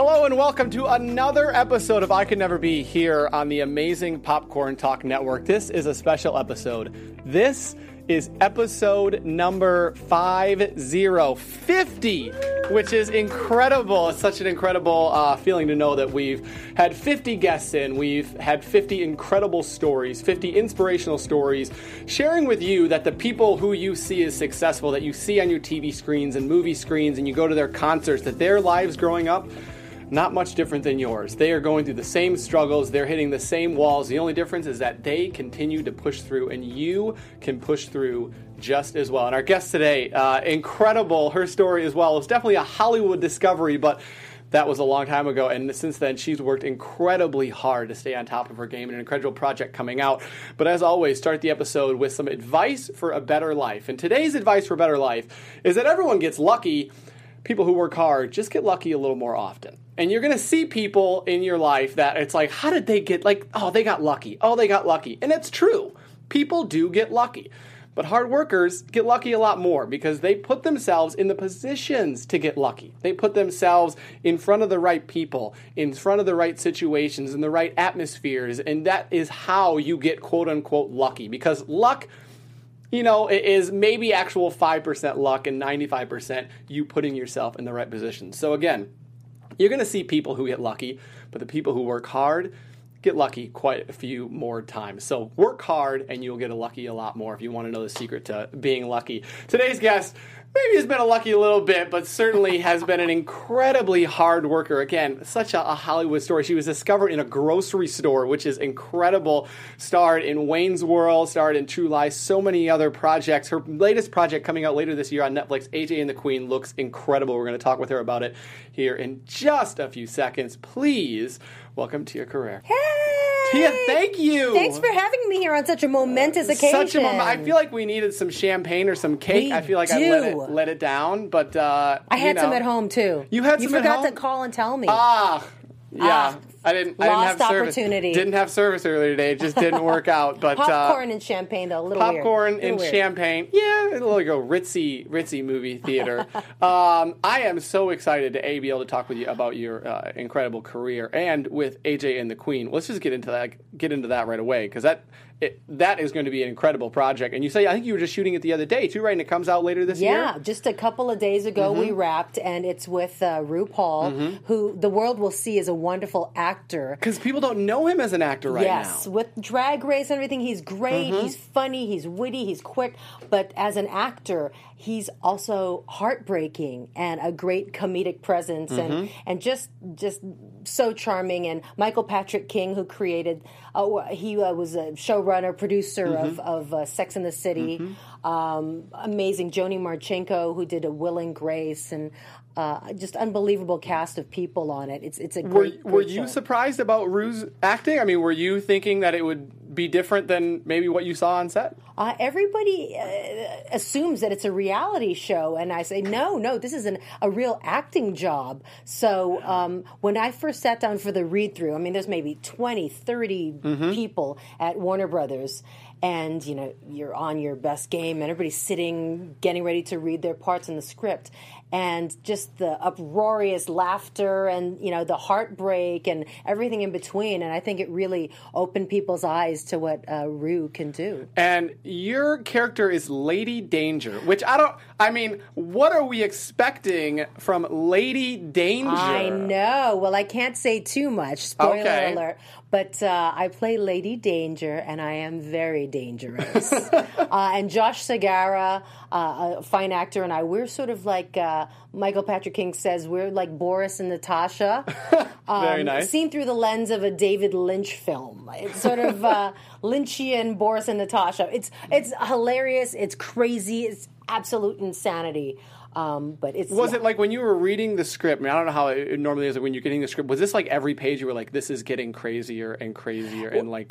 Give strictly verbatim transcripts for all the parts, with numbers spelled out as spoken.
Hello and welcome to another episode of I Could Never Be here on the amazing Popcorn Talk Network. This is a special episode. This is episode number five zero fifty, which is incredible. It's such an incredible uh, feeling to know that we've had fifty guests in. We've had fifty incredible stories, fifty inspirational stories, sharing with you that the people who you see as successful, that you see on your T V screens and movie screens, and you go to their concerts, that their lives growing up, not much different than yours. They are going through the same struggles. They're hitting the same walls. The only difference is that they continue to push through, and you can push through just as well. And our guest today, uh, incredible. Her story as well. It was definitely a Hollywood discovery, but that was a long time ago. And since then, she's worked incredibly hard to stay on top of her game, and an incredible project coming out. But as always, start the episode with some advice for a better life. And today's advice for a better life is that everyone gets lucky. People who work hard just get lucky a little more often. And you're going to see people in your life that it's like, how did they get, like, oh, they got lucky. Oh, they got lucky. And it's true. People do get lucky. But hard workers get lucky a lot more because they put themselves in the positions to get lucky. They put themselves in front of the right people, in front of the right situations, in the right atmospheres. And that is how you get quote-unquote lucky. Because luck, you know, it is maybe actual five percent luck and ninety-five percent you putting yourself in the right position. So again, you're going to see people who get lucky, but the people who work hard get lucky quite a few more times. So work hard and you'll get a lucky a lot more if you want to know the secret to being lucky. Today's guest maybe has been a lucky a little bit, but certainly has been an incredibly hard worker. Again, such a, a Hollywood story. She was discovered in a grocery store, which is incredible. Starred in Wayne's World, starred in True Lies, so many other projects. Her latest project coming out later this year on Netflix, A J and the Queen, looks incredible. We're going to talk with her about it here in just a few seconds. Please welcome Tia Carrere. Hey! Tia, thank you. Thanks for having me here on such a momentous occasion. Such a moment. I feel like we needed some champagne or some cake. We I feel like do. I let it let it down, but uh, I had you know. some at home too. You had you some at forgot home? to call and tell me. Ah, yeah. Ah, I didn't. lost I didn't have service. opportunity. Didn't have service earlier today. It just didn't work out. But popcorn uh, and champagne, though, a little popcorn weird. and weird. champagne. Yeah, a little like a ritzy, ritzy movie theater. um, I am so excited to a be able to talk with you about your uh, incredible career and with A J and the Queen. Let's just get into that. Get into that right away because that. It, that is going to be an incredible project. And you say, I think you were just shooting it the other day, too, right? And it comes out later this yeah, year? Yeah, just a couple of days ago mm-hmm. we wrapped, and it's with uh, RuPaul, mm-hmm. who the world will see as a wonderful actor. Because people don't know him as an actor right yes, now. Yes, with Drag Race and everything, he's great, mm-hmm. he's funny, he's witty, he's quick. But as an actor, he's also heartbreaking and a great comedic presence mm-hmm. and, and just just so charming. And Michael Patrick King, who created, uh, he uh, was a showrunner, producer mm-hmm. of, of uh, Sex and the City. Mm-hmm. Um, amazing. Joni Marchenko, who did A Will and Grace, and uh, just unbelievable cast of people on it. It's it's a great. Were, were great you show. surprised about Ru's acting? I mean, were you thinking that it would be different than maybe what you saw on set? Uh, everybody uh, assumes that it's a reality show, and I say, no, no, this is an, a real acting job. So um, when I first sat down for the read-through, I mean, there's maybe twenty, thirty mm-hmm. people at Warner Brothers, and, you know, you're on your best game, and everybody's sitting, getting ready to read their parts in the script. And just the uproarious laughter and, you know, the heartbreak and everything in between. And I think it really opened people's eyes to what uh, Ru can do. And your character is Lady Danger, which I don't, I mean, what are we expecting from Lady Danger? I know. Well, I can't say too much. Spoiler okay. alert. But uh, I play Lady Danger, and I am very dangerous. uh, and Josh Segarra, uh, a fine actor, and I, we're sort of like uh, Michael Patrick King says, we're like Boris and Natasha. Um, very nice. Seen through the lens of a David Lynch film. It's sort of uh, Lynchian Boris and Natasha. It's it's hilarious. It's crazy. It's absolute insanity. Um, but it's was yeah. it like when you were reading the script? I mean, I don't know how it normally is when you're getting the script. Was this like every page you were like, "This is getting crazier and crazier," and like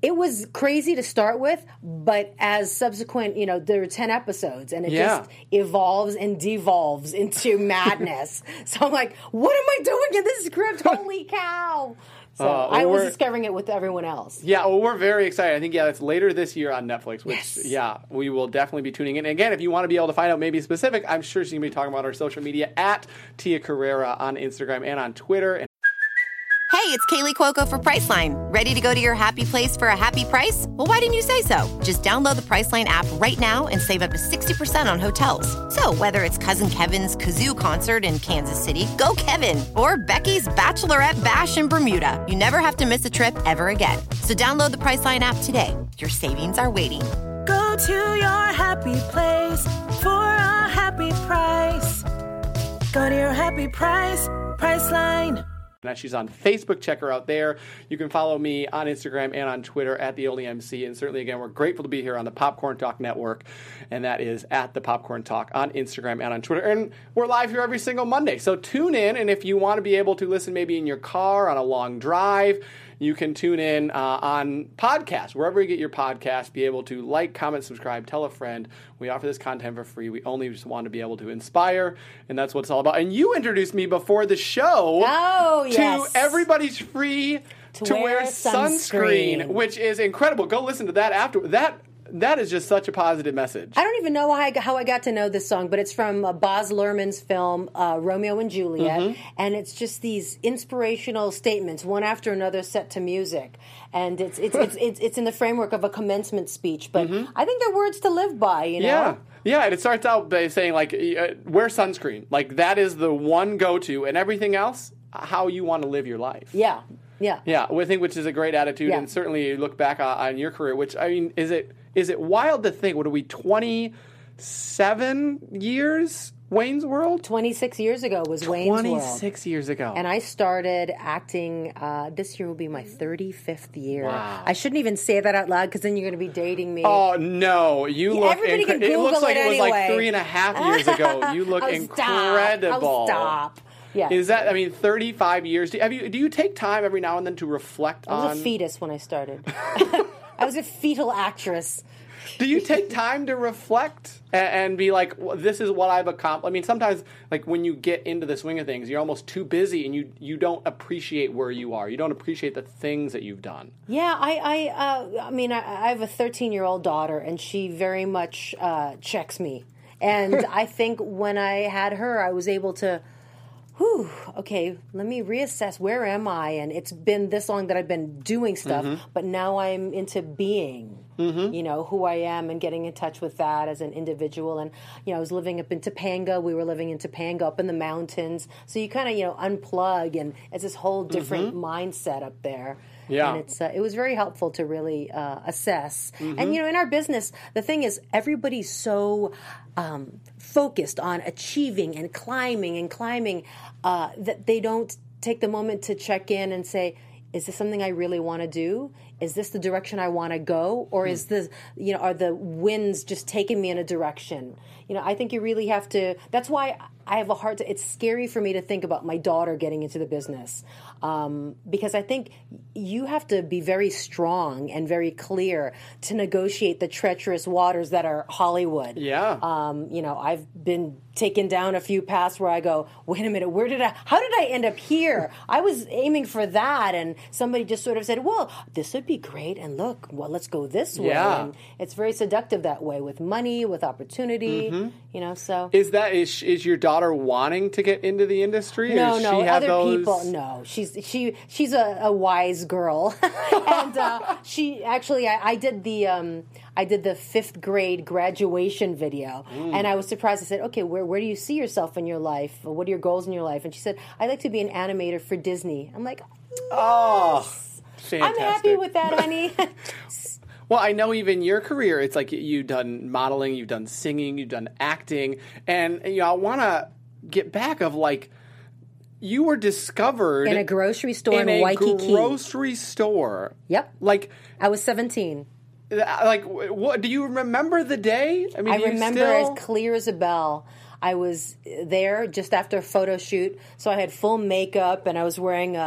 It was crazy to start with, but as subsequent, you know, there are ten episodes, and it Yeah. just evolves and devolves into madness. So I'm like, what am I doing in this script? Holy cow! So Uh, I was we're- discovering it with everyone else. Yeah, well, we're very excited. I think, yeah, it's later this year on Netflix, which, Yes. yeah, we will definitely be tuning in. And again, if you want to be able to find out maybe specific, I'm sure she's going to be talking about our social media at Tia Carrera on Instagram and on Twitter. And Hey, it's Kaylee Cuoco for Priceline. Ready to go to your happy place for a happy price? Well, why didn't you say so? Just download the Priceline app right now and save up to sixty percent on hotels. So whether it's Cousin Kevin's Kazoo Concert in Kansas City, go Kevin, or Becky's Bachelorette Bash in Bermuda, you never have to miss a trip ever again. So download the Priceline app today. Your savings are waiting. Go to your happy place for a happy price. Go to your happy price, Priceline. she's on Facebook. Check her out there. You can follow me on Instagram and on Twitter at The Only M C. And certainly, again, we're grateful to be here on the Popcorn Talk Network. And that is at The Popcorn Talk on Instagram and on Twitter. And we're live here every single Monday. So tune in. And if you want to be able to listen maybe in your car on a long drive, you can tune in uh, on podcasts, wherever you get your podcasts. Be able to like, comment, subscribe, tell a friend. We offer this content for free. We only just want to be able to inspire, and that's what it's all about. And you introduced me before the show Oh, to yes. everybody's free to, To wear, wear sunscreen, sunscreen. which is incredible. Go listen to that after. That that is just such a positive message. I don't even know how I, got, how I got to know this song, but it's from uh, Baz Luhrmann's film uh, Romeo and Juliet, Mm-hmm. and it's just these inspirational statements, one after another, set to music, and it's it's it's it's, it's in the framework of a commencement speech. But I think they're words to live by. You know. Mm-hmm. Yeah, yeah, and it starts out by saying like, uh, wear sunscreen. Like that is the one go-to, and everything else, how you want to live your life. Yeah. Yeah. Yeah, I think which is a great attitude, Yeah. and certainly you look back on, on your career. Which I mean, is it is it wild to think? What are we twenty-seven years? Wayne's World. twenty-six years ago was Wayne's World. Twenty-six years ago, And I started acting, uh, this year will be my thirty-fifth year. Wow. I shouldn't even say that out loud because then you're going to be dating me. Oh no! You Yeah, look. everybody can incre- it Google looks like it it was like anyway. three and a half years ago. You look Oh, incredible. Stop. Oh, stop. Yeah. Is that? I mean, thirty-five years. Do, have you? Do you take time every now and then to reflect I was on? a fetus when I started. I was a fetal actress. Do you take time to reflect and, and be like, well, "This is what I've accomplished"? I mean, sometimes, like when you get into the swing of things, you're almost too busy, and you you don't appreciate where you are. You don't appreciate the things that you've done. Yeah, I, I, uh, I mean, I, I have a thirteen-year-old daughter, and she very much uh, checks me. And I think when I had her, I was able to, whew, okay, let me reassess. Where am I? And it's been this long that I've been doing stuff, Mm-hmm. but now I'm into being. You know, who I am and getting in touch with that as an individual. And, you know, I was living up in Topanga. We were living in Topanga up in the mountains. So you kind of, you know, unplug, and it's this whole different mindset up there. Yeah. And it's uh, it was very helpful to really uh, assess. And, you know, in our business, the thing is, everybody's so um, focused on achieving and climbing and climbing uh, that they don't take the moment to check in and say, is this something I really want to do? Is this the direction I want to go? Or is this, you know, are the winds just taking me in a direction? You know, I think you really have to, that's why I have a hard to, it's scary for me to think about my daughter getting into the business. Um, because I think you have to be very strong and very clear to negotiate the treacherous waters that are Hollywood. Yeah. Um, you know, I've been taken down a few paths where I go, wait a minute, where did I, how did I end up here? I was aiming for that. And somebody just sort of said, well, this would be great. And look, well, let's go this way. Yeah. And it's very seductive that way, with money, with opportunity, you know, so. Is that is is your daughter wanting to get into the industry? Or No, does no, she have other those... people. No, she's she she's a, a wise girl, and uh, she actually I, I did the um, I did the fifth grade graduation video, and I was surprised. I said, "Okay, where where do you see yourself in your life? What are your goals in your life?" And she said, "I'd like to be an animator for Disney." I'm like, Oh, fantastic. I'm happy with that, honey. Well, I know even your career, it's like you've done modeling, you've done singing, you've done acting, and you know, I want to get back of like you were discovered In a grocery store in a Waikiki. grocery store. Yep. Like, I was seventeen. like what? Do you remember the day? I mean, I do you remember still... as clear as a bell. I was there just after a photo shoot, so I had full makeup and I was wearing a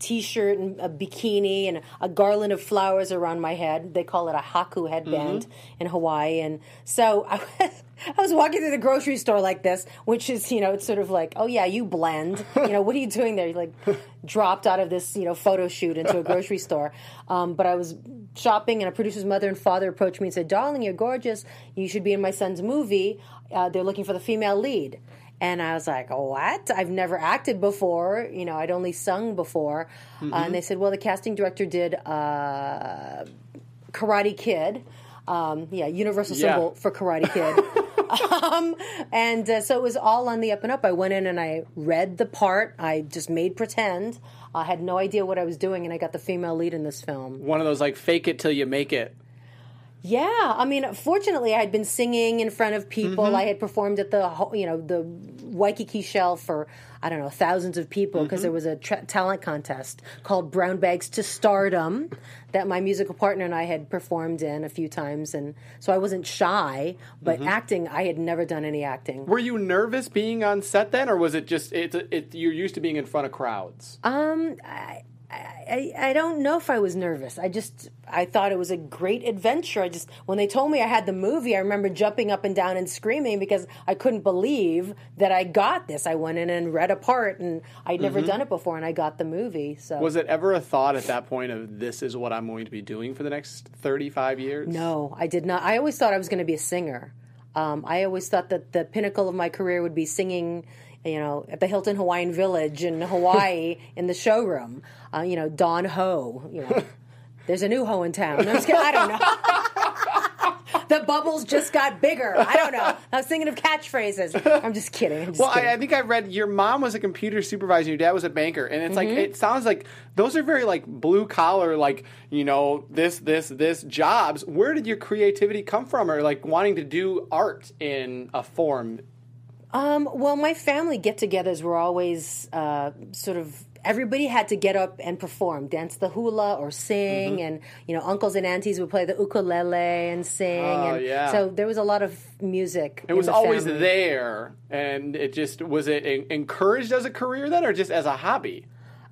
T-shirt and a bikini and a garland of flowers around my head. They call it a haku headband mm-hmm. in Hawaii. And so I was, I was walking through the grocery store like this, which is, you know, it's sort of like, oh, yeah, you blend. You know, what are you doing there? You like dropped out of this, you know, photo shoot into a grocery store. Um, but I was shopping, and a producer's mother and father approached me and said, darling, you're gorgeous. You should be in my son's movie. Uh, they're looking for the female lead. And I was like, what? I've never acted before. You know, I'd only sung before. Mm-hmm. Uh, and they said, well, the casting director did uh, Karate Kid. Um, yeah, universal yeah. symbol for Karate Kid. um, and uh, so it was all on the up and up. I went in and I read the part. I just made pretend. I had no idea what I was doing, and I got the female lead in this film. One of those, like, fake it till you make it. Yeah, I mean, fortunately, I had been singing in front of people. Mm-hmm. I had performed at the, you know, the Waikiki Shell for, I don't know, thousands of people because mm-hmm. there was a tra- talent contest called Brown Bags to Stardom that my musical partner and I had performed in a few times. And so I wasn't shy, but mm-hmm. acting, I had never done any acting. Were you nervous being on set then, or was it just, it, it, you're used to being in front of crowds? Um, I... I, I don't know if I was nervous. I just, I thought it was a great adventure. I just, when they told me I had the movie, I remember jumping up and down and screaming because I couldn't believe that I got this. I went in and read a part, and I'd never mm-hmm. done it before, and I got the movie. So was it ever a thought at that point of, this is what I'm going to be doing for the next thirty-five years? No, I did not. I always thought I was going to be a singer. Um, I always thought that the pinnacle of my career would be singing, you know, at the Hilton Hawaiian Village in Hawaii in the showroom. Uh, you know, Don Ho. You know, there's a new Ho in town. No, I'm just kidding. I don't know. The bubbles just got bigger. I don't know. I was thinking of catchphrases. I'm just kidding. I'm just well, kidding. I, I think I read your mom was a computer supervisor, your dad was a banker, and it's mm-hmm. like it sounds like those are very like blue collar, like, you know, this, this, this jobs. Where did your creativity come from, or like wanting to do art in a form? Um, well, my family get-togethers were always uh, sort of. Everybody had to get up and perform, dance the hula or sing, mm-hmm. and, you know, uncles and aunties would play the ukulele and sing. Oh, and yeah. So there was a lot of music. It was the always family. there, and it just, was it encouraged as a career then, or just as a hobby?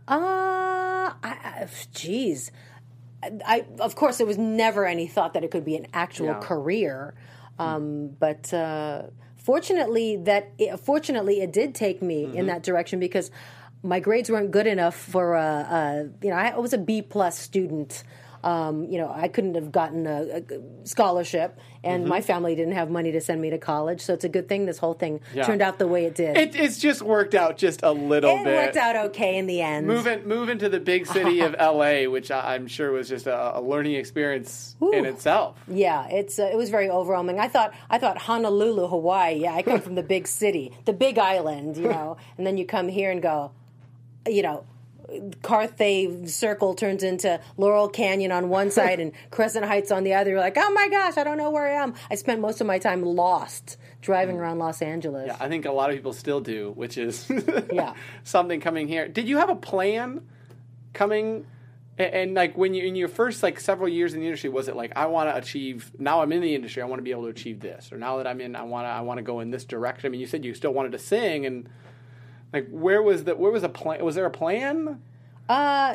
Uh, I, geez. I, I, of course, there was never any thought that it could be an actual yeah. career. Um, mm. But uh, fortunately, that it, fortunately, it did take me mm-hmm. in that direction, because my grades weren't good enough for a, a you know, I was a B plus student. Um, you know, I couldn't have gotten a, a scholarship, and mm-hmm. my family didn't have money to send me to college. So it's a good thing this whole thing yeah. turned out the way it did. It, it's just worked out just a little it bit. It worked out okay in the end. Moving, moving to the big city of L A, which I'm sure was just a, a learning experience Ooh. in itself. Yeah, it's uh, it was very overwhelming. I thought I thought Honolulu, Hawaii. Yeah, I come from the big city, the big island, you know, and then you come here and go, you know, Carthay Circle turns into Laurel Canyon on one side and Crescent Heights on the other. You're like, oh my gosh, I don't know where I am. I spent most of my time lost driving around Los Angeles. Yeah, I think a lot of people still do, which is yeah. something coming here. Did you have a plan coming? And, and like when you in your first like several years in the industry, was it like, I want to achieve? Now I'm in the industry, I want to be able to achieve this, or now that I'm in, I want to I want to go in this direction. I mean, you said you still wanted to sing, and like, where was the where was a plan? Was there a plan? Uh,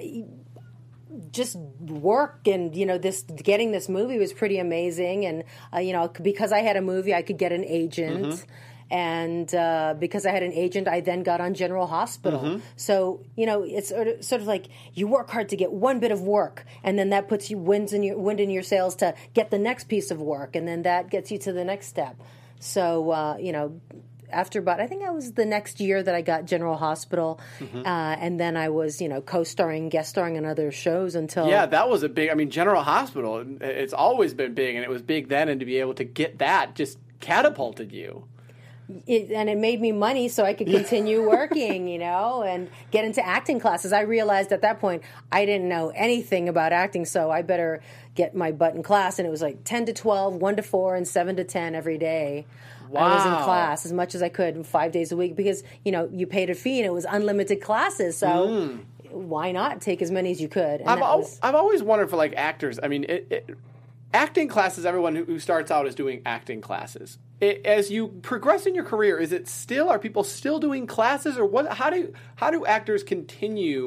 just work, and you know, this getting this movie was pretty amazing, and uh, you know, because I had a movie, I could get an agent, mm-hmm. and uh, because I had an agent, I then got on General Hospital. Mm-hmm. So you know, it's sort of, sort of like you work hard to get one bit of work, and then that puts you winds in your wind in your sails to get the next piece of work, and then that gets you to the next step. So uh, you know. After about, I think I was the next year that I got General Hospital, mm-hmm. uh, and then I was, you know, co-starring, guest starring on other shows until... Yeah, that was a big, I mean, General Hospital, it's always been big, and it was big then, and to be able to get that just catapulted you. It, and it made me money so I could continue working, you know, and get into acting classes. I realized at that point I didn't know anything about acting, so I better get my butt in class, and it was like ten to twelve, one to four, and seven to ten every day. Wow. I was in class as much as I could five days a week because, you know, you paid a fee and it was unlimited classes. So mm. why not take as many as you could? And I've, al- was... I've always wondered for, like, actors. I mean, it, it, acting classes, everyone who, who starts out is doing acting classes. It, as you progress in your career, is it still, are people still doing classes? Or what? How do how do actors continue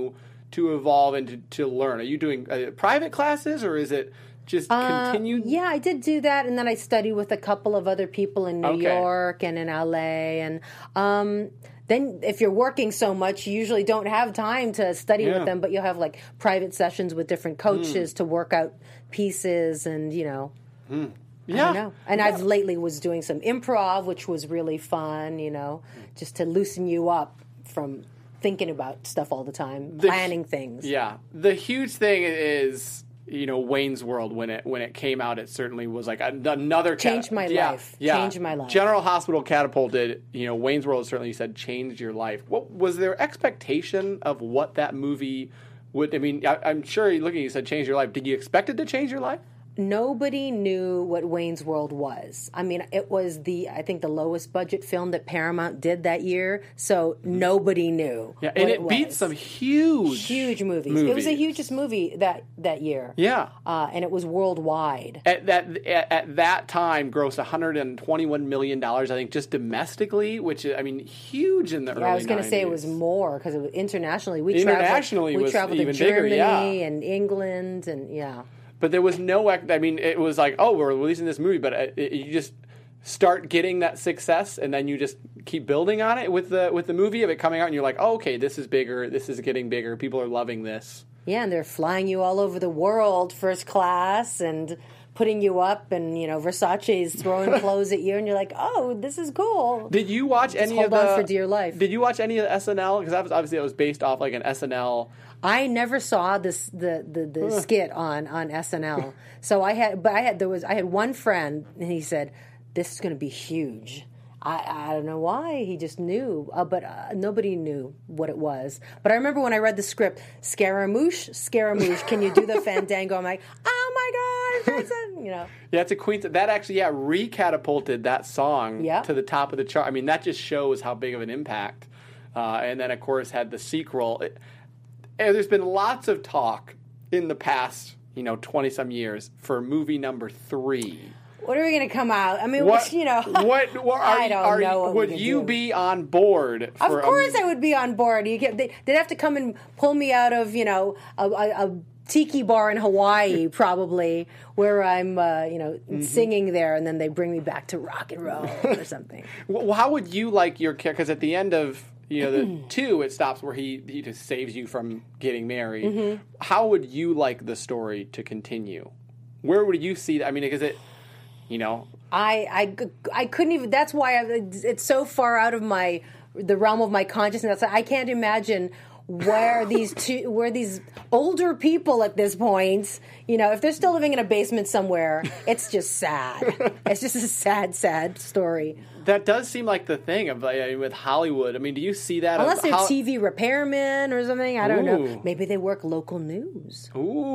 to evolve and to, to learn? Are you doing uh, private classes, or is it just Uh, continued? yeah, I did do that, and then I studied with a couple of other people in New Okay. York and in L A. And um, then, if you're working so much, you usually don't have time to study Yeah. with them. But you'll have like private sessions with different coaches to work out pieces, and you know. Yeah. I know. And I've lately was doing some improv, which was really fun, you know, just to loosen you up from thinking about stuff all the time, The- planning things. Yeah. The huge thing is, you know, Wayne's World, when it when it came out, it certainly was like a, another cat- Changed my yeah, life. Yeah. Changed my life. General Hospital catapulted. You know, Wayne's World certainly, you said, changed your life. What was there expectation of what that movie would? I mean, I, I'm sure you looking, you said change your life. Did you expect it to change your life? Nobody knew what Wayne's World was. I mean, it was the, I think, the lowest budget film that Paramount did that year. So nobody knew. Yeah, and what it, beat was. some huge, huge movies. movies. It was the hugest movie that, that year. Yeah. Uh, and it was worldwide. At that at, at that time, grossed one hundred twenty-one million dollars, I think, just domestically, which is, I mean, huge in the early Yeah, I was going to say it was nineties. more because it was internationally. We Internationally traveled, we was traveled even to bigger, Germany yeah. and England, and yeah. But there was no, ec- I mean, it was like, oh, we're releasing this movie, but it, it, you just start getting that success, and then you just keep building on it with the with the movie of it coming out, and you're like, oh, okay, this is bigger, this is getting bigger, people are loving this. Yeah, and they're flying you all over the world, first class, and putting you up, and you know Versace's throwing clothes at you, and you're like, oh, this is cool. Did you watch any hold of the? on for dear life. Did you watch any of the S N L? Because that was obviously it was based off like an S N L. I never saw this the the, the skit on, on S N L. So I had, but I had there was I had one friend, and he said, "This is going to be huge." I, I don't know why. He just knew, uh, but uh, nobody knew what it was. But I remember when I read the script, Scaramouche, Scaramouche, can you do the fandango? I'm like, oh my god, that's a, you know. Yeah, it's a queen. That actually, yeah, recatapulted that song Yeah. to the top of the chart. I mean, that just shows how big of an impact. Uh, and then, of course, had the sequel. It, and there's been lots of talk in the past, you know, twenty some years for movie number three. What are we going to come out? I mean, What you know, What, what are, I don't are know. you, What would we can you do. be on board? For Of course, a, I would be on board. You get, they, they'd have to come and pull me out of, you know, a, a, a tiki bar in Hawaii, probably, where I'm, uh, you know, Mm-hmm. singing there, and then they bring me back to rock and roll or something. Well, how would you like your character? Because at the end of you know the two, it stops where he he just saves you from getting married. Mm-hmm. How would you like the story to continue? Where would you see that? I mean, because it, you know, I, I, I couldn't even. That's why I, it's so far out of my the realm of my consciousness. I can't imagine where these two, where these older people at this point, you know, if they're still living in a basement somewhere, it's just sad. It's just a sad, sad story. that does seem like the thing of like, I mean, with Hollywood. I mean, do you see that? Unless of they're how- T V repairmen or something, I don't know. Ooh. Maybe they work local news.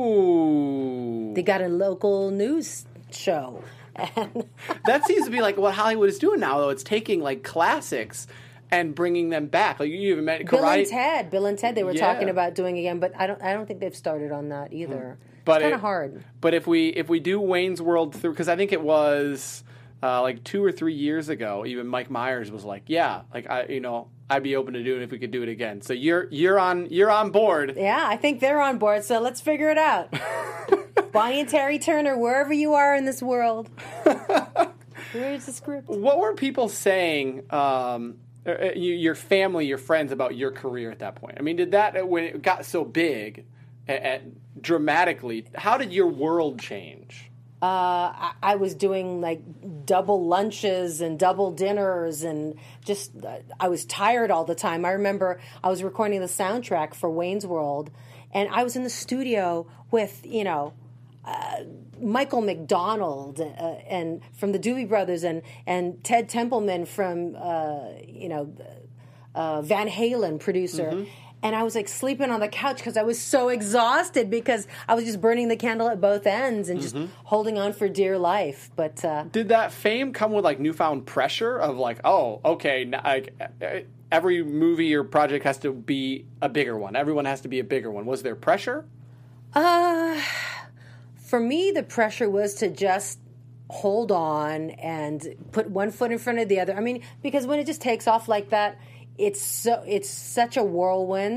Ooh, They got a local news show. And that seems to be like what Hollywood is doing now. Though it's taking like classics and bringing them back. Like you even met Bill Karate. and Ted, Bill and Ted, they were Yeah. talking about doing again, but I don't. I don't think they've started on that either. But it's kind it- of hard. But if we if we do Wayne's World through, because I think it was uh, like two or three years ago, even Mike Myers was like, "Yeah, like I, you know, I'd be open to doing it if we could do it again." So you're you're on you're on board. Yeah, I think they're on board. So let's figure it out. Bonnie and Terry Turner, wherever you are in this world, where's the script? What were people saying? Um, uh, you- your family, your friends about your career at that point. I mean, did that when it got so big, and, and dramatically? How did your world change? Uh, I, I was doing like double lunches and double dinners, and just uh, I was tired all the time. I remember I was recording the soundtrack for Wayne's World, and I was in the studio with you know uh, Michael McDonald uh, and from the Doobie Brothers, and and Ted Templeman from uh, you know uh, Van Halen, producer. And I was like sleeping on the couch because I was so exhausted because I was just burning the candle at both ends and just holding on for dear life. But uh, Did that fame come with like newfound pressure of like, oh, okay, n- like uh, every movie or project has to be a bigger one. Everyone has to be a bigger one. Was there pressure? uh, for me, the pressure was to just hold on and put one foot in front of the other. I mean, because when it just takes off like that, it's so it's such a whirlwind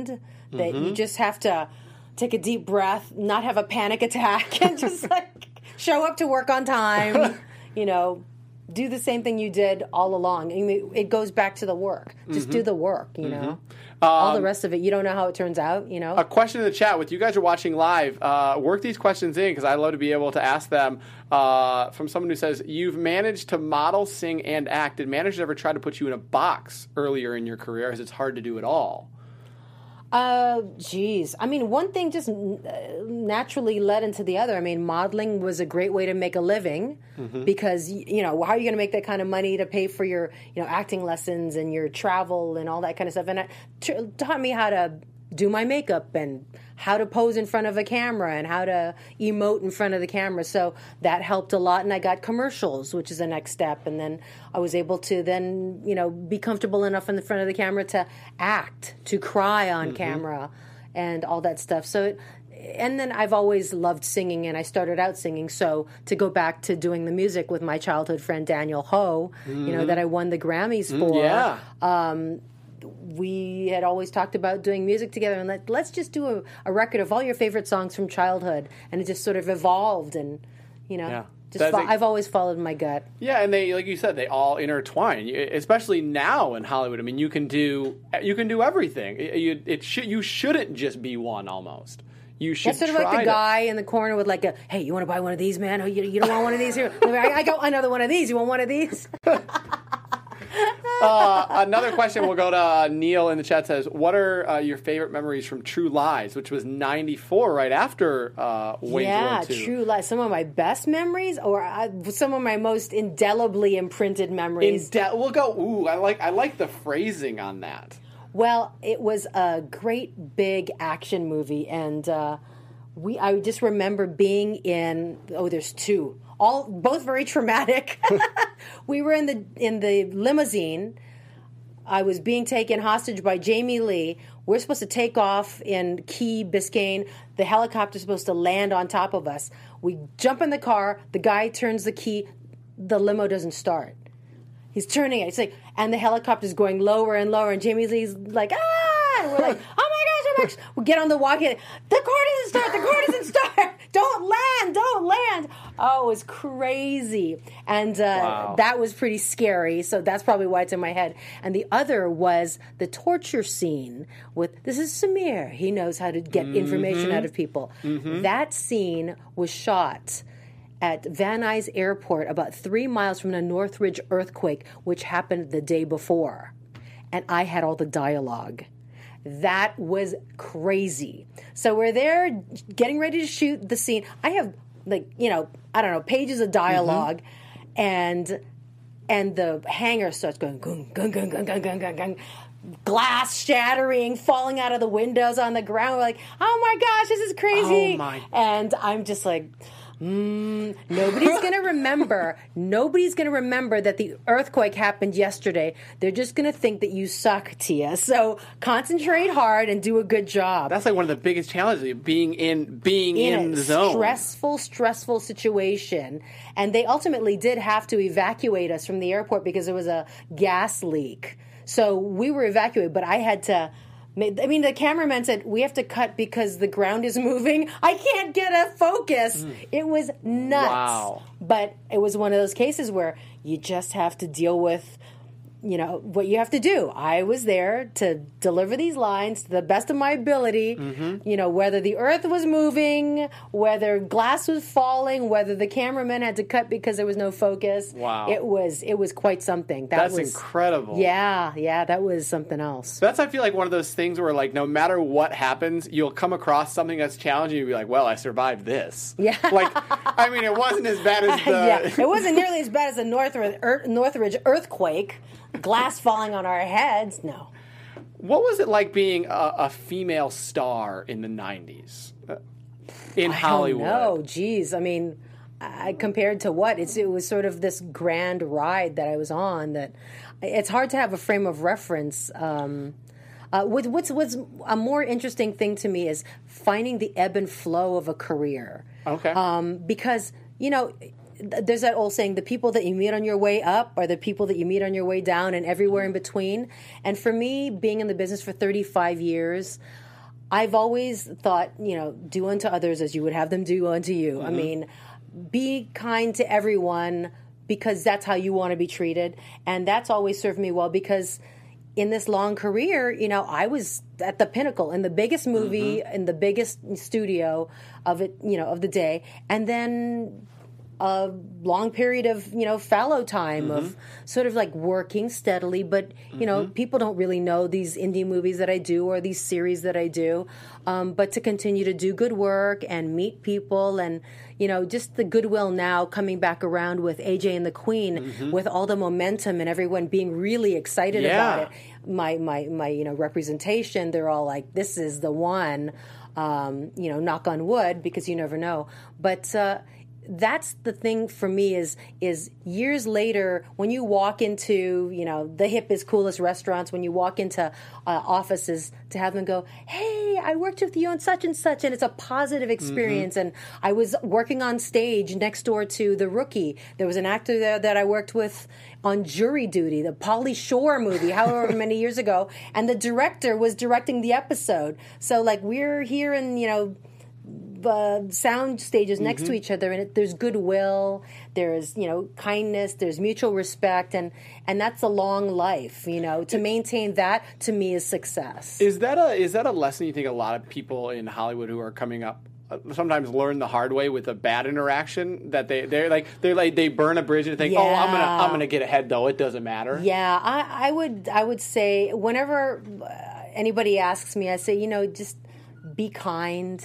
that Mm-hmm. you just have to take a deep breath, not have a panic attack, and just like show up to work on time, you know, do the same thing you did all along. I mean, it goes back to the work. Just do the work, you know. All the rest of it, you don't know how it turns out, you know. A question in the chat with you guys are watching live. Uh, work these questions in because I'd love to be able to ask them uh, from someone who says, you've managed to model, sing, and act. Did managers ever try to put you in a box earlier in your career as it's hard to do it all? Uh, geez. I mean, one thing just n- uh, naturally led into the other. I mean, modeling was a great way to make a living because, y- you know, how are you going to make that kind of money to pay for your, you know, acting lessons and your travel and all that kind of stuff? And it t- taught me how to do my makeup and how to pose in front of a camera and how to emote in front of the camera. So that helped a lot. And I got commercials, which is the next step. And then I was able to then, you know, be comfortable enough in the front of the camera to act, to cry on camera and all that stuff. So, it, and then I've always loved singing and I started out singing. So to go back to doing the music with my childhood friend, Daniel Ho, you know, that I won the Grammys for. Yeah. Um, we had always talked about doing music together and let, let's just do a, a record of all your favorite songs from childhood. And it just sort of evolved and, you know, Yeah. just That's fo- a- I've always followed my gut. Yeah, and they, like you said, they all intertwine. You- Especially now in Hollywood. I mean, you can do you can do everything. It, you, it should you shouldn't just be one. Almost, you should. That's sort of try like the to- guy in the corner with like a, hey, you want to buy one of these, man? Oh, you, you don't want one of these here? I, I got another one of these. You want one of these? Uh, another question. We'll go to uh, Neil in the chat. Says, "What are uh, your favorite memories from True Lies?" Which was ninety-four, right after uh, Wayne's Yeah, World two. True Lies. Some of my best memories, or uh, some of my most indelibly imprinted memories. In de- we'll go. Ooh, I like I like the phrasing on that. Well, it was a great big action movie, and uh, we. I just remember being in. Oh, there's two. All both very traumatic. We were in the in the limousine. I was being taken hostage by Jamie Lee. We're supposed to take off in Key Biscayne. The helicopter's supposed to land on top of us. We jump in the car. The guy turns the key. The limo doesn't start. He's turning it. It's like, and the helicopter's going lower and lower. And Jamie Lee's like, ah! And we're like, oh my gosh, oh my gosh. We get on the walkie. The car doesn't start. The car doesn't start. Don't land. Don't land. Oh, it was crazy. And uh, Wow. that was pretty scary. So that's probably why it's in my head. And the other was the torture scene with, this is Samir. He knows how to get information out of people. That scene was shot at Van Nuys Airport, about three miles from the Northridge earthquake, which happened the day before. And I had all the dialogue. That was crazy. So we're there getting ready to shoot the scene. I have, like, you know, I don't know, pages of dialog and and the hangar starts going gung, gung, gung, gung, gung, gung, gung, gung. Glass shattering, falling out of the windows on the ground. We're like, oh my gosh, this is crazy. Oh my. And I'm just like, Mm, nobody's going to remember. Nobody's going to remember that the earthquake happened yesterday. They're just going to think that you suck, Tia. So concentrate hard and do a good job. That's like one of the biggest challenges, being in being in, in the a zone. stressful, stressful situation. And they ultimately did have to evacuate us from the airport because there was a gas leak. So we were evacuated, but I had to... I mean, the cameraman said, we have to cut because the ground is moving. I can't get a focus. It was nuts. Wow. But it was one of those cases where you just have to deal with, you know, what you have to do. I was there to deliver these lines to the best of my ability. Mm-hmm. You know, whether the earth was moving, whether glass was falling, whether the cameraman had to cut because there was no focus. Wow. It was it was quite something. That That's was incredible. Yeah, yeah, that was something else. That's, I feel like, one of those things where, like, no matter what happens, you'll come across something that's challenging. You'll be like, well, I survived this. Yeah. Like, I mean, it wasn't as bad as the... yeah, it wasn't nearly as bad as the Northridge, earth, Northridge earthquake, glass falling on our heads. No. What was it like being a, a female star in the nineties uh, in Hollywood? Oh, geez. I mean, I, compared to what? It's it was sort of this grand ride that I was on. That it's hard to have a frame of reference. Um, uh, what, what's what's a more interesting thing to me is finding the ebb and flow of a career. Okay. Um, because you know. There's that old saying, the people that you meet on your way up are the people that you meet on your way down and everywhere in between. And for me, being in the business for thirty-five years, I've always thought, you know, do unto others as you would have them do unto you. Mm-hmm. I mean, be kind to everyone because that's how you want to be treated. And that's always served me well because in this long career, you know, I was at the pinnacle in the biggest movie, mm-hmm. in the biggest studio of it, you know, of the day. And then a long period of, you know, fallow time mm-hmm. of sort of like working steadily. But, you mm-hmm. know, people don't really know these indie movies that I do or these series that I do. Um, but to continue to do good work and meet people and, you know, just the goodwill now coming back around with A J and the Queen mm-hmm. with all the momentum and everyone being really excited yeah. about it. My, my, my, you know, representation, they're all like, this is the one, um, you know, knock on wood because you never know. But, uh, that's the thing for me is is years later when you walk into, you know, the hippest, coolest restaurants, when you walk into uh, offices to have them go, hey, I worked with you on such and such, and it's a positive experience. Mm-hmm. And I was working on stage next door to The Rookie. There was an actor there that I worked with on Jury Duty, the Pauly Shore movie, however many years ago, and the director was directing the episode. So, like, we're here in, you know, Uh, sound stages next mm-hmm. to each other, and it, there's goodwill, there's, you know, kindness, there's mutual respect, and and that's a long life. You know, to maintain that to me is success. Is that a is that a lesson you think a lot of people in Hollywood who are coming up uh, sometimes learn the hard way with a bad interaction, that they they're like they're like they burn a bridge and think, yeah. oh, I'm gonna I'm gonna get ahead though, it doesn't matter. Yeah, I, I would I would say whenever anybody asks me, I say, you know, just be kind.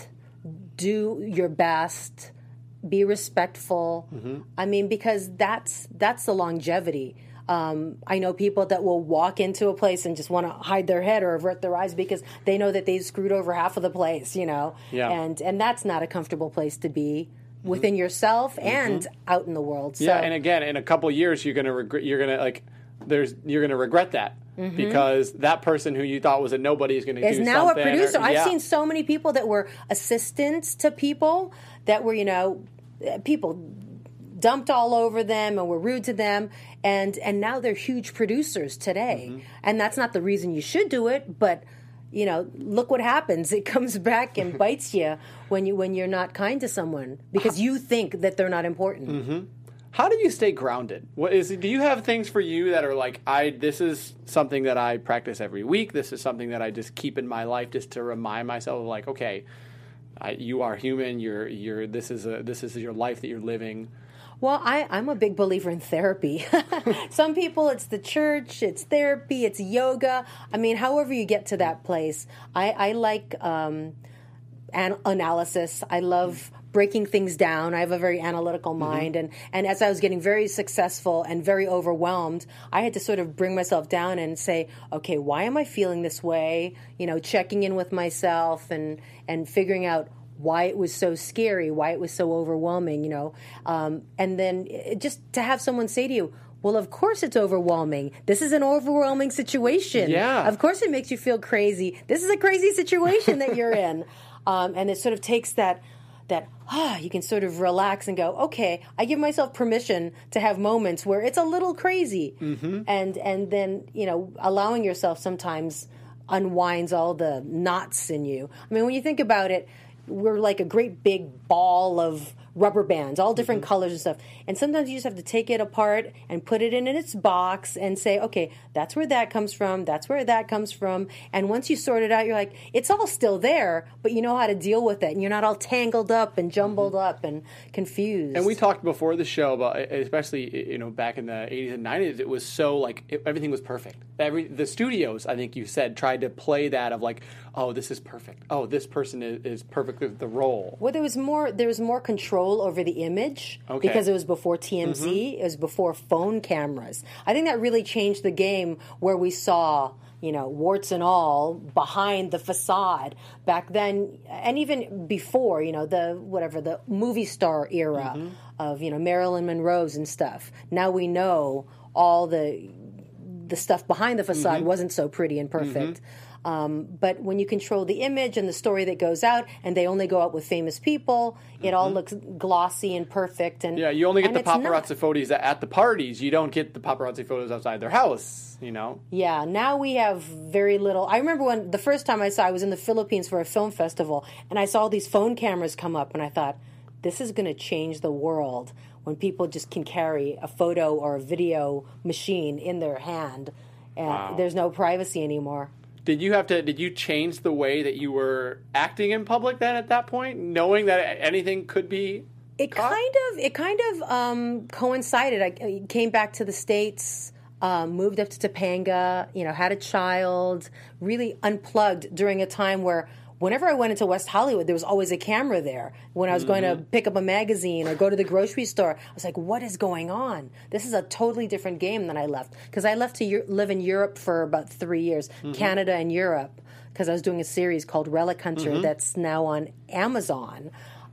Do your best, be respectful. Mm-hmm. I mean, because that's that's the longevity. Um, I know people that will walk into a place and just want to hide their head or avert their eyes because they know that they've screwed over half of the place, you know. Yeah. And and that's not a comfortable place to be within mm-hmm. yourself and mm-hmm. out in the world. So. Yeah, and again, in a couple of years, you're gonna regret. You're gonna like. There's you're gonna regret that. Mm-hmm. Because that person who you thought was a nobody is going to do something. Is now a producer. Or, I've yeah. seen so many people that were assistants to people that were, you know, people dumped all over them and were rude to them. And, and now they're huge producers today. Mm-hmm. And that's not the reason you should do it, but, you know, look what happens. It comes back and bites you when, you when you're not kind to someone because you think that they're not important. Mm-hmm. How do you stay grounded? What is? Do you have things for you that are like, I? This is something that I practice every week. This is something that I just keep in my life, just to remind myself of, like, okay, I, you are human. You're, you're. This is a. This is your life that you're living. Well, I, I'm a big believer in therapy. Some people, it's the church, it's therapy, it's yoga. I mean, however you get to that place. I, I like um, an- analysis. I love breaking things down. I have a very analytical mind. Mm-hmm. And, and as I was getting very successful and very overwhelmed, I had to sort of bring myself down and say, okay, why am I feeling this way? You know, checking in with myself and, and figuring out why it was so scary, why it was so overwhelming, you know. Um, and then it, just to have someone say to you, well, of course it's overwhelming. This is an overwhelming situation. Yeah. Of course it makes you feel crazy. This is a crazy situation that you're in. Um, and it sort of takes that that ah, you can sort of relax and go, okay, I give myself permission to have moments where it's a little crazy. Mm-hmm. And and then, you know, allowing yourself sometimes unwinds all the knots in you. I mean, when you think about it, we're like a great big ball of rubber bands, all different mm-hmm. colors and stuff. And sometimes you just have to take it apart and put it in its box and say, okay, that's where that comes from. That's where that comes from. And once you sort it out, you're like, it's all still there, but you know how to deal with it. And you're not all tangled up and jumbled mm-hmm. up and confused. And we talked before the show about, especially, you know, back in the eighties and nineties, it was so like, it, everything was perfect. Every The studios, I think you said, tried to play that of like, oh, this is perfect. Oh, this person is, is perfect with the role. Well, there was more, there was more control over the image okay. because it was before T M Z, mm-hmm. it was before phone cameras. I think that really changed the game where we saw, you know, warts and all behind the facade back then, and even before, you know, the whatever the movie star era mm-hmm. of, you know, Marilyn Monroe's and stuff. Now we know all the the stuff behind the facade mm-hmm. wasn't so pretty and perfect. Mm-hmm. Um, but when you control the image and the story that goes out, and they only go out with famous people, it mm-hmm. all looks glossy and perfect. And yeah, you only get the paparazzi not. photos at the parties. You don't get the paparazzi photos outside their house, you know? Yeah, now we have very little. I remember when the first time I saw, I was in the Philippines for a film festival, and I saw these phone cameras come up, and I thought, this is going to change the world when people just can carry a photo or a video machine in their hand, and wow. there's no privacy anymore. Did you have to? Did you change the way that you were acting in public then at that point, knowing that anything could be? It caught? kind of. It kind of um, coincided. I came back to the States, um, moved up to Topanga. You know, had a child. Really unplugged during a time where, whenever I went into West Hollywood, there was always a camera there. When I was mm-hmm. going to pick up a magazine or go to the grocery store, I was like, what is going on? This is a totally different game than I left. Because I left to Euro- live in Europe for about three years, mm-hmm. Canada and Europe, because I was doing a series called Relic Hunter mm-hmm. that's now on Amazon.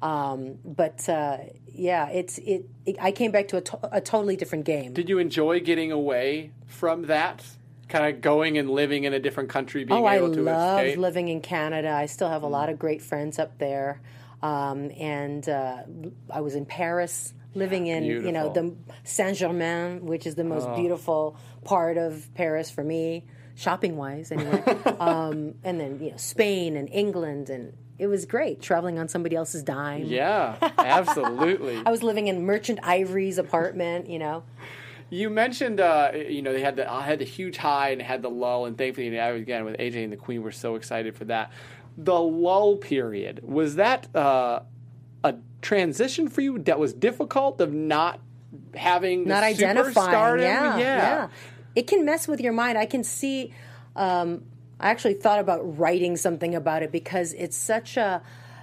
Um, but, uh, yeah, it's it, it. I came back to a, to- a totally different game. Did you enjoy getting away from that? Kind of going and living in a different country, being oh, able to I escape? love living in Canada. I still have a lot of great friends up there. Um, and uh, I was in Paris, living in, Beautiful. you know, the Saint-Germain, which is the most oh. beautiful part of Paris for me, shopping-wise anyway. um, and then, you know, Spain and England, and it was great, traveling on somebody else's dime. Yeah, absolutely. I was living in Merchant Ivory's apartment, you know. You mentioned, uh, you know, they had the I had the huge high and had the lull, and thankfully, again, with A J and the Queen, we're so excited for that. The lull period, was that uh, a transition for you that was difficult of not having the not identifying? Yeah, yeah, yeah. It can mess with your mind. I can see. Um, I actually thought about writing something about it because it's such a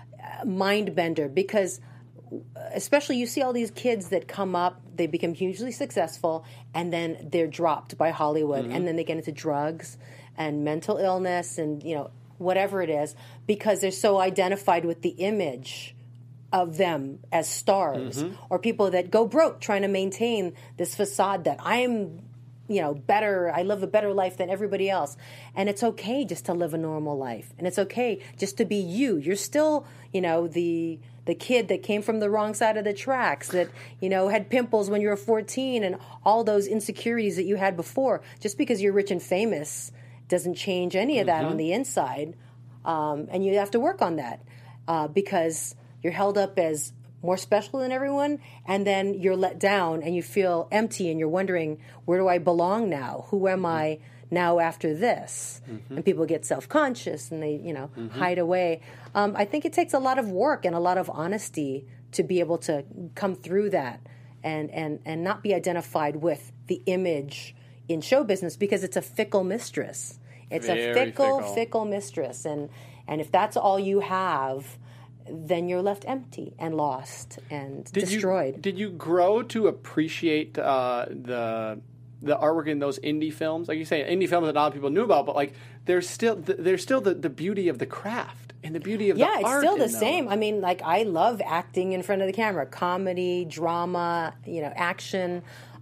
mind bender. Because especially you see all these kids that come up, they become hugely successful, and then they're dropped by Hollywood, mm-hmm. and then they get into drugs and mental illness and, you know, whatever it is, because they're so identified with the image of them as stars, mm-hmm. or people that go broke trying to maintain this facade that I'm, you know, better, I live a better life than everybody else. And it's okay just to live a normal life. And it's okay just to be you. You're still, you know, the the kid that came from the wrong side of the tracks, that, you know, had pimples when you were fourteen, and all those insecurities that you had before. Just because you're rich and famous doesn't change any of that mm-hmm. on the inside. Um, and you have to work on that uh, because you're held up as more special than everyone, and then you're let down and you feel empty and you're wondering, where do I belong now? Who am I now after this? Mm-hmm. And people get self-conscious and they, you know, mm-hmm. hide away. Um, I think it takes a lot of work and a lot of honesty to be able to come through that and, and, and not be identified with the image in show business, because it's a fickle mistress. It's Very a fickle, fickle, fickle mistress. And, and if that's all you have, then you're left empty and lost and did destroyed. You, did you grow to appreciate uh, the the artwork in those indie films? Like you say, indie films that not a lot of people knew about, but like there's still there's still the, the beauty of the craft and the beauty of yeah, the art. Yeah, it's still the those. same. I mean, like I love acting in front of the camera, comedy, drama, you know, action.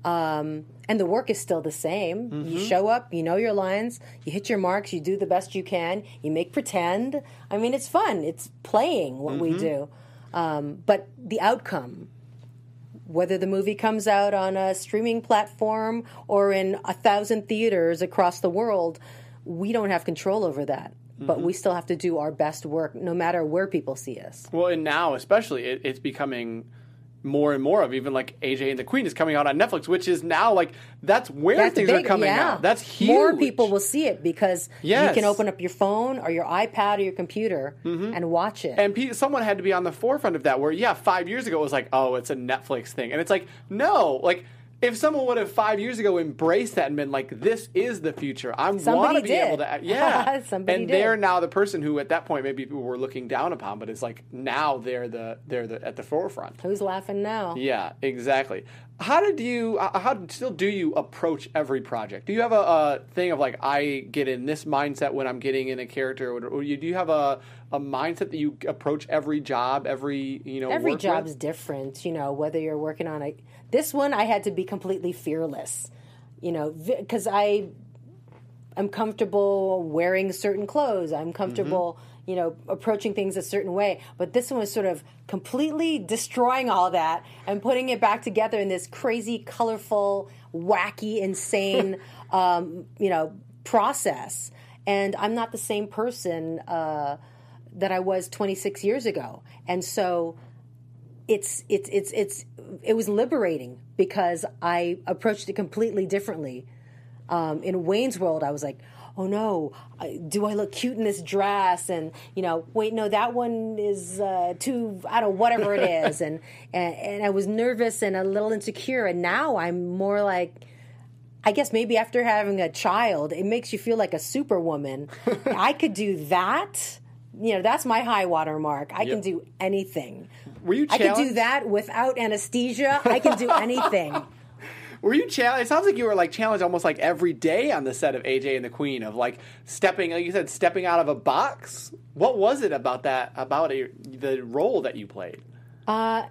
Um, and the work is still the same. Mm-hmm. You show up, you know your lines, you hit your marks, you do the best you can, you make pretend. I mean, it's fun. It's playing what mm-hmm. we do. Um, but the outcome, whether the movie comes out on a streaming platform or in a thousand theaters across the world, we don't have control over that. Mm-hmm. But we still have to do our best work no matter where people see us. Well, and now especially, it, it's becoming more and more of, even like A J and the Queen is coming out on Netflix, which is now like, that's where that's things big, are coming yeah. out. That's huge. More people will see it because yes. you can open up your phone or your iPad or your computer mm-hmm. and watch it. And pe- someone had to be on the forefront of that, where, yeah, five years ago it was like, oh, it's a Netflix thing. And it's like, no, like, if someone would have five years ago embraced that and been like, this is the future, I want to be did. able to, yeah. Somebody and did. they're now the person who at that point maybe people were looking down upon, but it's like now they're the they're the at the forefront. Who's laughing now? Yeah, exactly. How did you, how still do you approach every project? Do you have a, a thing of like, I get in this mindset when I'm getting in a character, or, or you, do you have a, a mindset that you approach every job, every, you know, every work job's with? different, you know, whether you're working on a, this one I had to be completely fearless, you know, because I, I'm comfortable wearing certain clothes. I'm comfortable, mm-hmm. you know, approaching things a certain way. But this one was sort of completely destroying all that and putting it back together in this crazy, colorful, wacky, insane, um, you know, process. And I'm not the same person uh, that I was twenty-six years ago. And so it's it's it's it's it was liberating because I approached it completely differently. Um, in Wayne's World, I was like, oh no, I, do I look cute in this dress? And, you know, wait, no, that one is uh, too, I don't know, whatever it is. And, and, and I was nervous and a little insecure. And now I'm more like, I guess maybe after having a child, it makes you feel like a superwoman. I could do that. You know, that's my high water mark. I yep. can do anything. Were you challenged? I can do that without anesthesia. I can do anything. Were you challenged? It sounds like you were like challenged almost like every day on the set of A J and the Queen of like stepping, like you said, stepping out of a box. What was it about that, about a, the role that you played? Uh,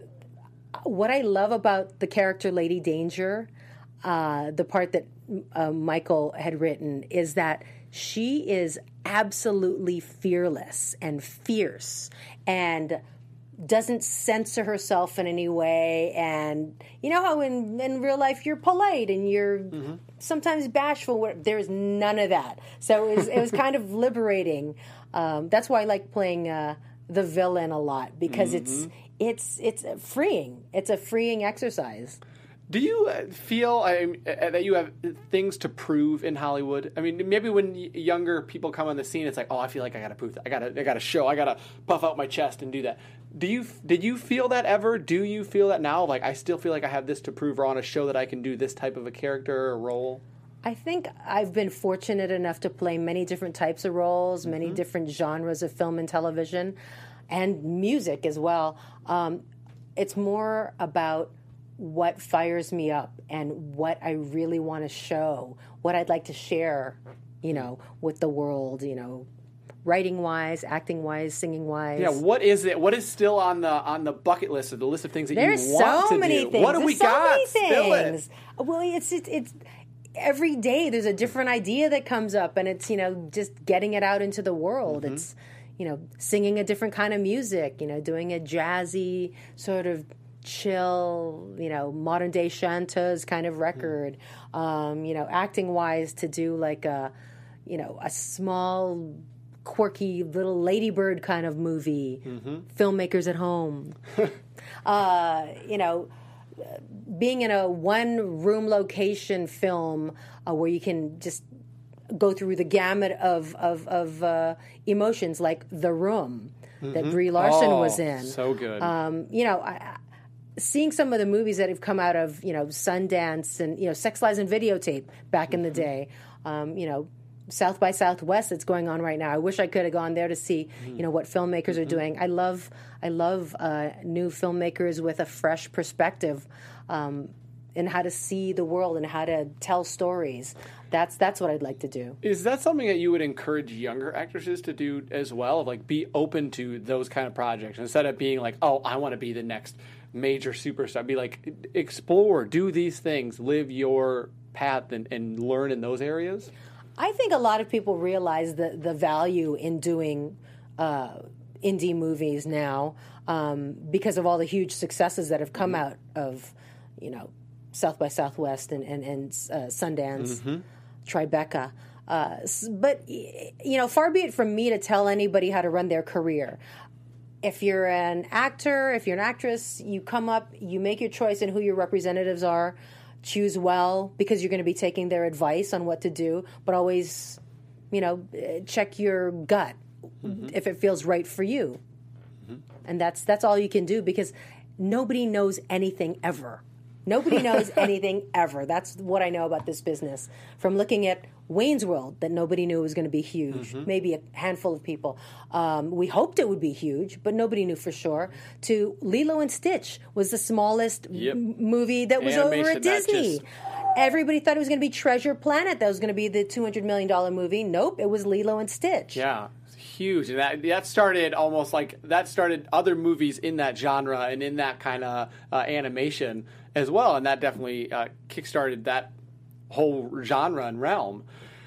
what I love about the character Lady Danger, uh, the part that uh, Michael had written, is that she is absolutely fearless and fierce and doesn't censor herself in any way. And you know how in, in real life you're polite and you're mm-hmm. sometimes bashful. There's none of that. So it was, it was kind of liberating. Um, that's why I like playing uh, the villain a lot, because mm-hmm. it's it's it's freeing. It's a freeing exercise. Do you feel I mean, that you have things to prove in Hollywood? I mean, maybe when younger people come on the scene, it's like, oh, I feel like I got to prove that. I got to, I got to show. I got to puff out my chest and do that. Do you? Did you feel that ever? Do you feel that now? Like, I still feel like I have this to prove, or on a show that I can do this type of a character or role. I think I've been fortunate enough to play many different types of roles, many mm-hmm. different genres of film and television, and music as well. Um, it's more about what fires me up and what I really want to show, what I'd like to share, you know, with the world, you know, writing-wise, acting-wise, singing-wise. Yeah, what is it? What is still on the on the bucket list, or the list of things that There's you want so to many do? Things. What do There's we so got? Many Spill things. it. Well, it's, it's it's every day there's a different idea that comes up, and it's, you know, just getting it out into the world. Mm-hmm. It's, you know, singing a different kind of music, you know, doing a jazzy sort of chill, you know, modern day chanteuse kind of record. Mm-hmm. Um, you know, acting wise, to do like a, you know, a small, quirky little Ladybird kind of movie. Mm-hmm. Filmmakers at home. uh, you know, being in a one room location film uh, where you can just go through the gamut of of, of uh, emotions, like The Room mm-hmm. that Brie Larson oh, was in. So good. Um, you know, I, seeing some of the movies that have come out of, you know, Sundance and, you know, Sex, Lies, and Videotape back mm-hmm. in the day, um, you know, South by Southwest that's going on right now. I wish I could have gone there to see, mm-hmm. you know, what filmmakers mm-hmm. are doing. I love, I love uh, new filmmakers with a fresh perspective, um, and how to see the world and how to tell stories. That's that's what I'd like to do. Is that something that you would encourage younger actresses to do as well? Of like, be open to those kind of projects instead of being like, oh, I want to be the next major superstar. Be like, explore, do these things, live your path, and, and learn in those areas? I think a lot of people realize the, the value in doing uh, indie movies now um, because of all the huge successes that have come mm-hmm. out of, you know, South by Southwest and, and, and uh, Sundance, mm-hmm. Tribeca. Uh, but, you know, far be it from me to tell anybody how to run their career. If you're an actor, if you're an actress, you come up, you make your choice in who your representatives are. Choose well, because you're going to be taking their advice on what to do, but always, you know, check your gut mm-hmm. if it feels right for you. Mm-hmm. And that's that's all you can do, because nobody knows anything ever. Nobody knows anything ever. That's what I know about this business. From looking at Wayne's World, that nobody knew was going to be huge, mm-hmm. maybe a handful of people. Um, we hoped it would be huge, but nobody knew for sure. To Lilo and Stitch was the smallest yep. m- movie that was Animation, over at Disney. just... Everybody thought it was going to be Treasure Planet. That was going to be the two hundred million dollars movie. Nope, it was Lilo and Stitch. Yeah. Huge, and that that started almost like that started other movies in that genre and in that kind of uh, animation as well, and that definitely uh, kickstarted that whole genre and realm.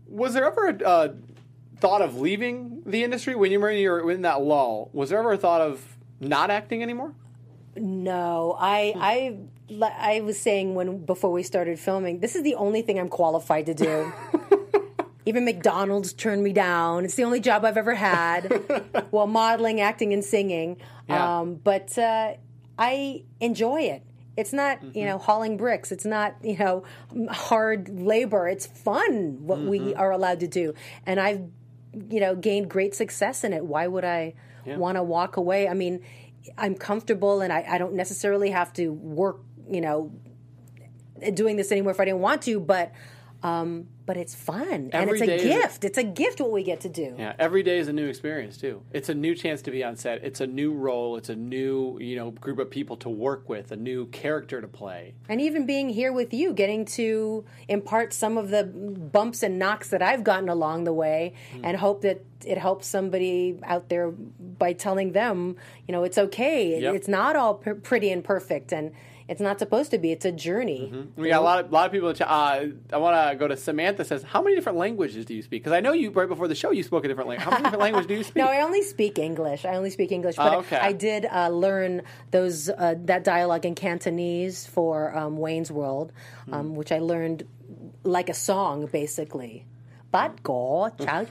was there ever a uh, thought of leaving the industry when you were in, your, in that lull? Was there ever a thought of not acting anymore? No, I, I, I was saying when before we started filming, this is the only thing I'm qualified to do. Even McDonald's turned me down. It's the only job I've ever had. Well, modeling, acting, and singing. Yeah. Um, but uh, I enjoy it. It's not, mm-hmm. you know, hauling bricks. It's not, you know, hard labor. It's fun what mm-hmm. we are allowed to do. And I've, you know, gained great success in it. Why would I yeah. want to walk away? I mean, I'm comfortable and I, I don't necessarily have to work, you know, doing this anymore if I didn't want to, but um, but it's fun. Every and it's a day gift. A, it's a gift what we get to do. Yeah, every day is a new experience too. It's a new chance to be on set. It's a new role. It's a new, you know, group of people to work with, a new character to play. And even being here with you, getting to impart some of the bumps and knocks that I've gotten along the way mm. and hope that it helps somebody out there by telling them, you know, it's okay. Yep. It's not all p- pretty and perfect, and it's not supposed to be. It's a journey. Mm-hmm. We got a lot of, lot of people. Uh, I want to go to Samantha. Says, how many different languages do you speak? Because I know you right before the show you spoke a different language. How many different languages do you speak? No, I only speak English. I only speak English. But oh, okay. I did uh, learn those uh, that dialogue in Cantonese for um, Wayne's World, um, mm. which I learned like a song, basically. But go, I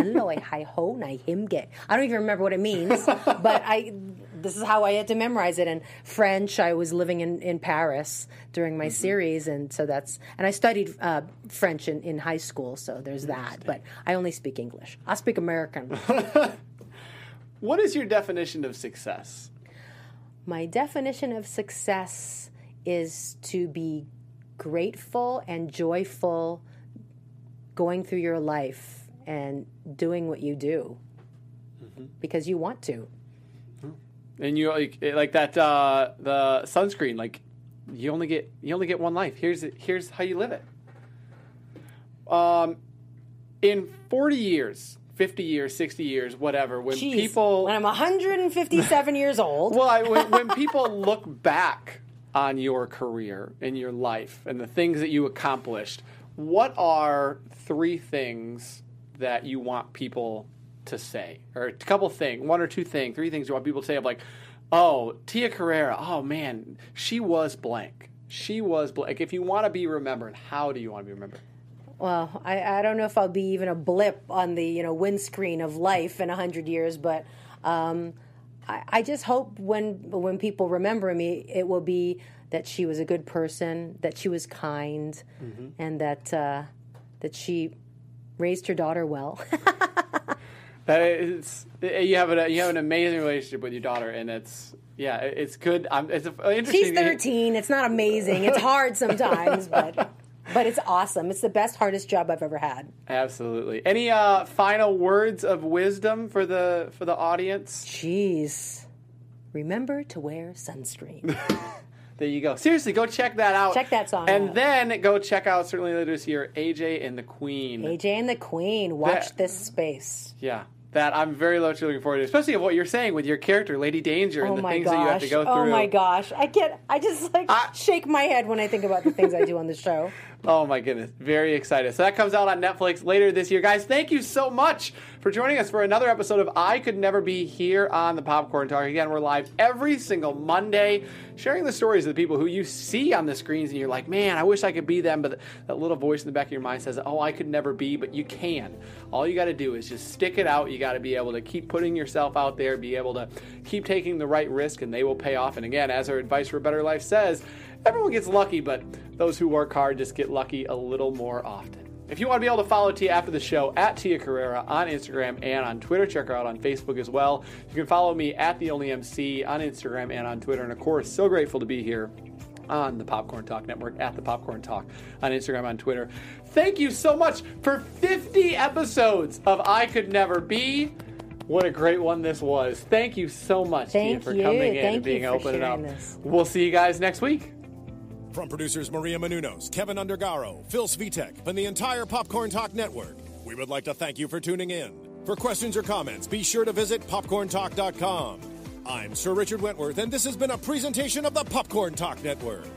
don't even remember what it means, but I. This is how I had to memorize it. And French, I was living in, in Paris during my mm-hmm. series, and so that's and I studied uh, French in, in high school, so there's that. But I only speak English. I speak American. What is your definition of success? My definition of success is to be grateful and joyful going through your life and doing what you do mm-hmm. because you want to. And you like, like that uh, the sunscreen. Like you only get you only get one life. Here's here's how you live it. Um, in forty years, fifty years, sixty years, whatever. When Jeez, people when I'm one hundred fifty-seven years old. Well, I, when, when people look back on your career and your life and the things that you accomplished, what are three things that you want people to say, or a couple things, one or two things, three things you want people to say of like, oh, Tia Carrere, oh man, she was blank. She was blank. If you want to be remembered, how do you want to be remembered? Well, I, I don't know if I'll be even a blip on the you know windscreen of life in a hundred years, but um, I, I just hope when when people remember me, it will be that she was a good person, that she was kind, mm-hmm. and that uh, that she raised her daughter well. That is, you have an you have an amazing relationship with your daughter, and it's yeah, it's good. Um, it's interesting. She's thirteen. It's not amazing. It's hard sometimes, but but it's awesome. It's the best, hardest job I've ever had. Absolutely. Any uh, final words of wisdom for the for the audience? Jeez, remember to wear sunscreen. There you go. Seriously, go check that out. Check that song and out. Then go check out, certainly later this year, A J and the Queen. A J and the Queen. Watch that, this space. Yeah. That I'm very much looking forward to, especially of what you're saying with your character, Lady Danger, and oh the things gosh. that you have to go through. Oh my gosh. I get, I just like I, shake my head when I think about the things I do on the show. Oh my goodness. Very excited. So that comes out on Netflix later this year. Guys, thank you so much for joining us for another episode of I Could Never Be here on the Popcorn Talk. Again, we're live every single Monday, sharing the stories of the people who you see on the screens and you're like, man, I wish I could be them. But that little voice in the back of your mind says, oh, I could never be, but you can. All you got to do is just stick it out. You got to be able to keep putting yourself out there, be able to keep taking the right risk, and they will pay off. And again, as our Advice for a Better Life says, everyone gets lucky, but those who work hard just get lucky a little more often. If you want to be able to follow Tia after the show, at Tia Carrere on Instagram and on Twitter, check her out on Facebook as well. You can follow me at The Only M C on Instagram and on Twitter. And of course, so grateful to be here on the Popcorn Talk Network, at the Popcorn Talk on Instagram, on Twitter. Thank you so much for fifty episodes of I Could Never Be. What a great one this was. Thank you so much, Thank Tia, for you. coming in Thank and being you for open and up. this. We'll see you guys next week. From producers Maria Menounos, Kevin Undergaro, Phil Svitek, and the entire Popcorn Talk Network, we would like to thank you for tuning in. For questions or comments, be sure to visit popcorn talk dot com. I'm Sir Richard Wentworth, and this has been a presentation of the Popcorn Talk Network.